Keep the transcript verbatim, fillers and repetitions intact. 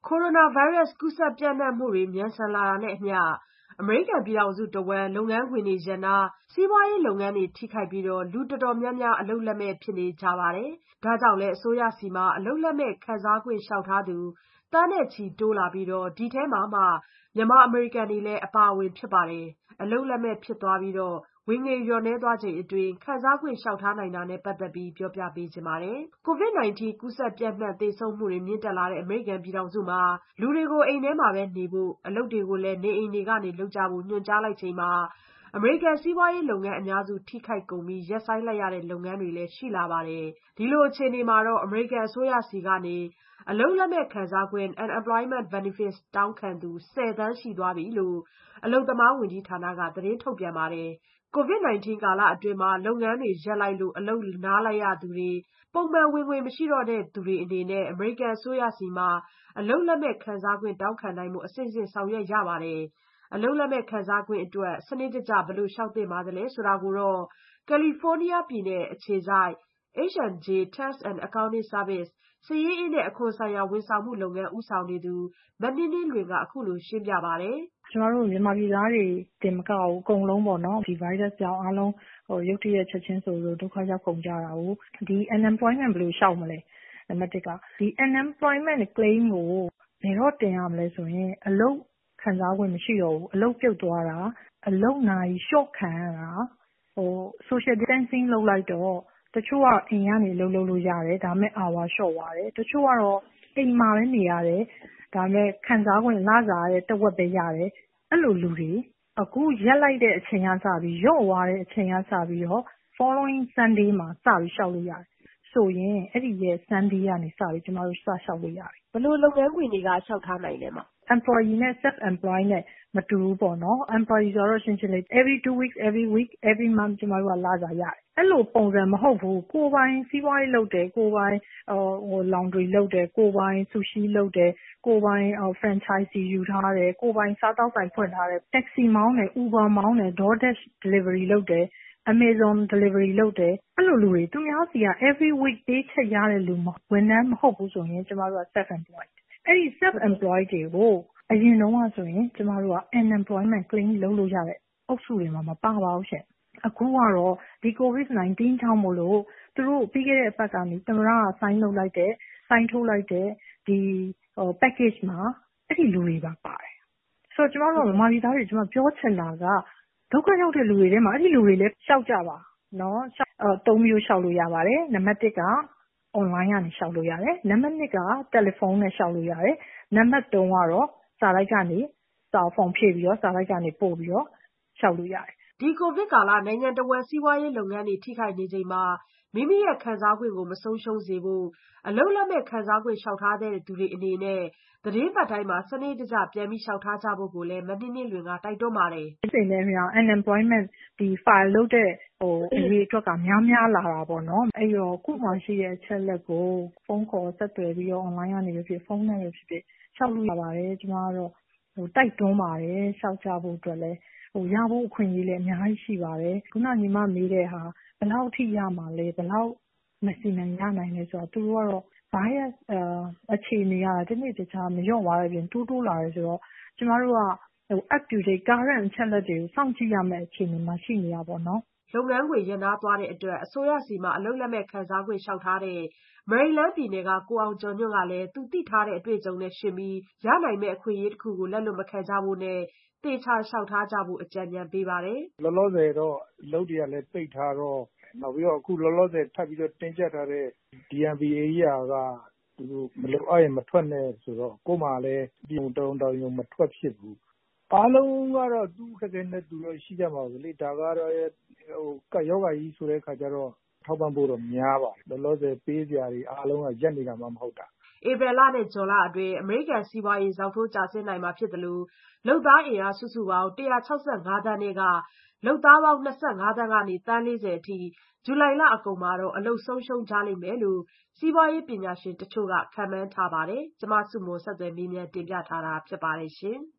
ကိုရိုနာဗိုင်းရပ်စ် ကူးစက်ပျံ့နှံ့မှုတွေ မြန်ဆန်လာတာနဲ့အမျှ အမေရိကန်ပြည်ထောင်စုတဝန်း လုပ်ငန်းခွင်တွေရပ်နား၊ စီးပွားရေးလုပ်ငန်းတွေ ထိခိုက်ပြီး လူတော်တော်များများ အလုပ်လက်မဲ့ဖြစ်နေကြပါတယ်။ ဒါကြောင့်လည်း အစိုးရဆီ အလုပ်လက်မဲ့ခံစားခွင့် လျှောက်ထားသူ သန်းနဲ့ချီတိုးလာပြီး ဒီထဲမှာ မြန်မာအမေရိကန်တွေလည်း အပါအဝင် ဖြစ်ပါတယ်။ အလုပ်လက်မဲ့ဖြစ်သွားပြီး ဝင်ငွေလျော့နည်းသွားချိန်အတွင်း ခံစားခွင့်လျှောက်ထားနိုင်တာနဲ့ ပတ်သက်ပြီး ပြောပြပေးချင်ပါတယ်။ ကိုဗစ် ၁၉ ကူးစက်ပျံ့နှံ့ သေဆုံးမှုတွေ မြင့်တက်လာတဲ့ အမေရိကန်ပြည်ထောင်စုမှာ လူတွေကို အိမ်ထဲမှာပဲနေဖို့၊ အလုပ်တွေကိုလည်း နေအိမ်တွေကနေလုပ်ကြဖို့ ညွှန်ကြားလိုက်ချိန်မှာ အမေရိကန်စီးပွားရေးလုပ်ငန်းအများစု ထိခိုက်ကုန်ပြီး ရပ်ဆိုင်းလိုက်ရတဲ့ လုပ်ငန်းတွေလည်း ရှိလာပါတယ်။ ဒီလိုအခြေအနေမှာ အမေရိကန်အစိုးရဆီကနေ အလုပ်လက်မဲ့ခံစားခွင့် unemployment benefits တောင်းခံသူ ဆယ်သန်းရှိသွားပြီလို့ အလုပ်သမားဝန်ကြီးဌာနက သတင်းထုတ်ပြန်ပါတယ်။ ကိုဗစ် ၁၉ ကာလအတွင်း လုပ်ငန်းတွေရပ်လိုက်လို့ အလုပ်နားလိုက်ရသူတွေ၊ ပုံမှန်ဝင်ငွေမရှိတော့တဲ့သူတွေအနေနဲ့ အမေရိကန်အစိုးရဆီ အလုပ်လက်မဲ့ခံစားခွင့် တောင်းခံနိုင်ဖို့ အဆင့်ဆင့်ဆောင်ရွက်ရပါတယ်။ အလုပ်လက်မဲ့ခံစားခွင့်အတွက် စနစ်တကျ ဘယ်လိုလျှောက်သင့်ပါသလဲဆိုတာကို ကယ်လီဖိုးနီးယားပြည်နယ်အခြေစိုက် H and J Tax and Accounting Services စာရင်းအင်းနဲ့ အခွန်ဆိုင်ရာ ဝန်ဆောင်မှုလုပ်ငန်း ဦးဆောင်နေသူ မနှင်းနှင်းလွင်က အခုလိုရှင်းပြပါတယ်။ "ကျမတို့မြန်မာပြည်သားတွေတင်မကဘူး အကုန်လုံးပေါ့နော်။ ဒီဗိုင်းရပ်စ်ကြောင့်အားလုံးရုတ်တရက်ချက်ချင်းဆိုသလိုဒုက္ခရောက်ကုန်ကြတာကို။ ဒီ unemployment ဘယ်လိုလျှောက်မလဲ။ နံပါတ်တစ်ကဒီ unemployment claim ကိုဘယ်တော့တင်ရမလဲဆိုရင် အလုပ်ခံစားခွင့်မရှိတော့ဘူး။ အလုပ်ပြုတ်သွားတာ။ အလုပ်နာရီလျှော့ခံရတာ။ social distancing လုပ်လိုက်တော့တချို့ကအိမ်ကနေအလုပ်လုပ်လို့ရတယ်။ ဒါပေမဲ့ hour လျှော့သွားတယ်။ တချို့ကတော့အိမ်မှာပဲနေရတယ်။ ဒါပေမဲ့ခံစားခွင့်လစာရဲ့တဝက်ပဲရတယ်။ အဲ့လိုလူတွေအခုရပ်လိုက်တဲ့အချိန်ကစပြီးလျော့သွားတဲ့အချိန်ကစပြီးတော့ following Sunday မှာစပြီးလျှောက်လို့ရတယ်။ဆိုရင်အဲ့ဒီရဲ့ Sunday ကနေစပြီးကျမတို့စလျှောက်လို့ရတယ်။" ဘယ်လိုလုပ်ငန်းခွင်တွေက လျှောက်ထားနိုင်လဲ။ employee နဲ့ self employed နဲ့မတူဘူးပေါ့နော်။ employee ဆိုတော့ရှင်းရှင်းလေး every two weeks every week every month ကျမတို့ကလစာရတယ်။အဲ့လိုပုံစံမဟုတ်ဘူး။ကိုယ်ပိုင်စီးပွားရေးလုပ်တယ်။ကိုယ်ပိုင် laundry လုပ်တယ်။ကိုယ်ပိုင် sushi လုပ်တယ်။ကိုယ်ပိုင် franchise ယူထားတယ်။ကိုယ်ပိုင်စားသောက်ဆိုင်ဖွင့်ထားတယ်။ taxi မောင်းတယ်။ Uber မောင်းတယ်။ DoorDash delivery လုပ်တယ်။ Amazon delivery လုပ်တယ်။အဲ့လိုလူတွေသူများဆီက every week paycheck ရတဲ့လူဝန်ထမ်းမဟုတ်ဘူးဆိုရင်ကျမတို့က self employed ။အဲ့ဒီ self employed တွေကိုအရင်တုန်းကဆိုရင်ကျမတို့က unemployment claim လုပ်လို့ရတဲ့အုပ်စုတွေမှာမပါပါဘူးရှင့်။အခုကတော့ဒီ ကိုဗစ် ၁၉ ကြောင့်မို့လို့သူတို့ပြီးခဲ့တဲ့အပတ်ကနေသမ္မတက sign လုပ်လိုက်တဲ့ sign ထိုးလိုက်တဲ့ဒီ package မှာအဲ့ဒီလူတွေပါပါတယ်။ဆိုတော့ကျမတို့မြန်မာပြည်သားတွေကျမပြောချင်တာကဒုက္ခရောက်တဲ့လူတွေထဲမှာအဲ့ဒီလူတွေလည်းလျှောက်ကြပါနော်။သုံးမျိုးလျှောက်လို့ရပါတယ်။နံပါတ်တစ်က online ကနေလျှောက်လို့ရတယ်။နံပါတ်နှစ်ကတယ်လီဖုန်းနဲ့လျှောက်လို့ရတယ်။နံပါတ်သုံးကတော့စာတိုက်ကနေစာဖောင်ဖြည့်ပြီးတော့စာတိုက်ကနေပို့ပြီးတော့လျှောက်လို့ရတယ်။" ဒီကိုဗစ်ကာလ နိုင်ငံတဝန်းစီးပွားရေးလုပ်ငန်းတွေ ထိခိုက်နေချိန်မှာ မိမိရဲ့ခံစားခွင့်ကို မဆုံးရှုံးစေဖို့ အလုပ်လက်မဲ့ခံစားခွင့်လျှောက်ထားသူတွေအနေနဲ့ သီတင်းပတ်တိုင်း စနစ်တကျပြန်လျှောက်ထားကြဖို့လည်း မနှင်းနှင်းလွင်က တိုက်တွန်းပါတယ်။ "နေ့စဉ်နဲ့အမျှ unemployment ဒီ file လုပ်တဲ့အရေအတွက်ကများများလာတာပေါ့နော်။အဲ့တော့ကိုယ့်မှာရှိတဲ့အချက်အလက်ကိုဖုန်းခေါ်ဆက်သွယ်ပြီးတော့ online ကနေပဲဖြစ်ဖြစ်ဖုန်းနဲ့ပဲဖြစ်ဖြစ်လျှောက်လို့ရပါတယ်။ကျမကတော့တိုက်တွန်းပါတယ်လျှောက်ကြဖို့အတွက်လည်းရဖို့အခွင့်အရေးလည်းအများကြီးရှိပါတယ်။ခုနညီမမေးတဲ့ဟာဘယ်လောက်ထိရမှာလဲဘယ်လောက် maximum ရနိုင်လဲဆိုတော့သူတို့ကတော့ virus အခြေအနေကတနေ့တခြားမလျော့သွားတဲ့အပြင်တိုးတိုးလာတယ်ဆိုတော့ကျမတို့က up to date current အချက်အလက်တွေကိုစောင့်ကြည့်ရမယ့်အခြေအနေမှာရှိနေတာပေါ့နော်။ " လုပ်ငန်းခွင်ရပ်နားသွားတဲ့အတွက် အစိုးရဆီ အလုပ်လက်မဲ့ခံစားခွင့်လျှောက်ထားတဲ့ မေရီလန်းပြည်နယ်က ကိုအောင်ကျော်ညွန့်ကလည်း သူသိထားတဲ့အတွေ့အကြုံနဲ့ယှဉ်ပြီး ရနိုင်မယ့်အခွင့်အရေးတခုကို လက်လွတ်မခံကြဖို့နဲ့ သေချာလျှောက်ထားကြဖို့ အကြံဉာဏ်ပေးပါတယ်။ "လောလောဆယ်တော့အလုပ်တွေကလည်းပိတ်ထားတော့နောက်ပြီးတော့အခုလောလောဆယ်ထပ်ပြီးတော့တင်းကျပ်ထားတဲ့ D M V ဧရိယာကသူတို့မလိုအပ်ရင်မထွက်နဲ့ဆိုတော့ကိုယ့်မှာလည်းတော်ရုံတန်ရုံမထွက်ဖြစ်ဘူး။အားလုံးကတော့သူ့အခက်အခဲနဲ့သူတော့ရှိကြမှာပဲလေ။ဒါကတော့ကပ်ရောဂါကြီးဆိုတဲ့အခါကျတော့ထောက်ပံ့ဖို့တော့များပါတယ်။လောလောဆယ်ပေးစရာတွေအားလုံးကရပ်နေတာမှမဟုတ်တာ။ " ဧပြီလနဲ့ဇွန်လအတွင်း အမေရိကန်စီးပွားရေး ဇောက်ထိုးကျဆင်းနိုင်မှာဖြစ်သလို လုပ်သားအင်အားစုစုပေါင်း ၁၆၅ သန်းထဲက လုပ်သားပေါင်း ၂၅ သန်းကနေ သန်း ၄၀ အထိ ဇူလိုင်လအကုန်မှာ အလုပ်ဆုံးရှုံးကြလိမ့်မယ်လို့ စီးပွားရေးပညာရှင်တချို့က ခန့်မှန်းထားပါတယ်။ မဆုမွန် ဆက်သွယ်မေးမြန်းတင်ပြထားပါတယ်ရှင်။